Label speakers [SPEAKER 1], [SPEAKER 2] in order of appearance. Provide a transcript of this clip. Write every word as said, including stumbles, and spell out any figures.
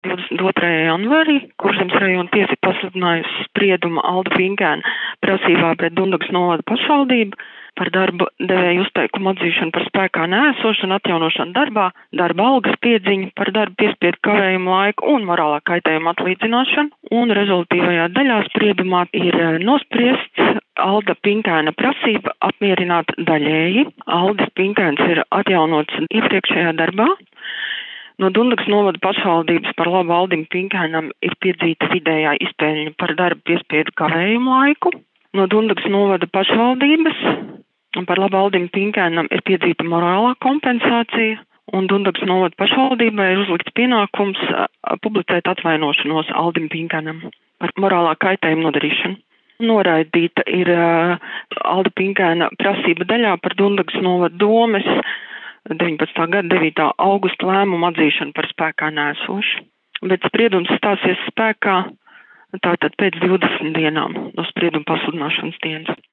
[SPEAKER 1] divdesmit otrajā janvārī Kurzemes rajona tiesa ir pasludinājusi spriedumu Alda Pinkēna prasībā pret Dundagas novada pašvaldību par darba devēju uzteikumu atzīšanu par spēkā neesošanu, atjaunošanu darbā, darba algas piedziņu par darba piespiedu kavējumu laiku un morālā kaitējuma atlīdzināšanu. Un rezultīvajā daļā spriedumā ir nospriests Alda Pinkēna prasība apmierināt daļēji. Aldis Pinkēns ir atjaunots iepriekšējā darbā. No Dundagas novada pašvaldības par labu Aldim Pinkēnam ir piedzīta vidējā izpēļņa par darba piespiedu kavējumu laiku. No Dundagas novada pašvaldības par labu Aldim Pinkēnam ir piedzīta morālā kompensācija, un Dundagas novada pašvaldībai ir uzlikts pienākums publicēt atvainošanos Aldim Pinkēnam par morālā kaitējuma nodarīšanu. Noraidīta ir uh, Alda Pinkēna prasība daļā par Dundagas novada domes deviņpadsmitā gada devītā augusta lēmumu atzīšanu par spēkā neesošu. Bet spriedums stāsies spēkā tātad pēc divdesmit dienām no sprieduma pasludināšanas dienas.